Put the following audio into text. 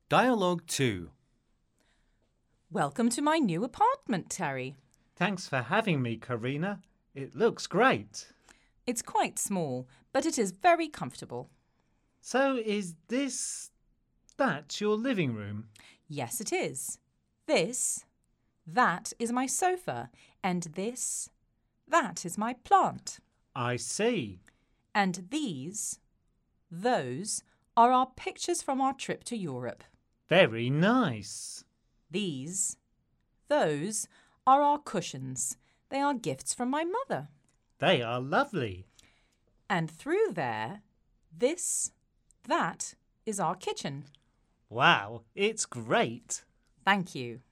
Dialogue 2. Welcome to my new apartment, Terry. Thanks for having me, Karina. It looks great. It's quite small, but it is very comfortable. So is that your living room? Yes, it is. That is my sofa, and that is my plant. I see. And those are our pictures from our trip to Europe. Very nice. Those are our cushions. They are gifts from my mother. They are lovely. And through there, that is our kitchen. Wow, it's great. Thank you.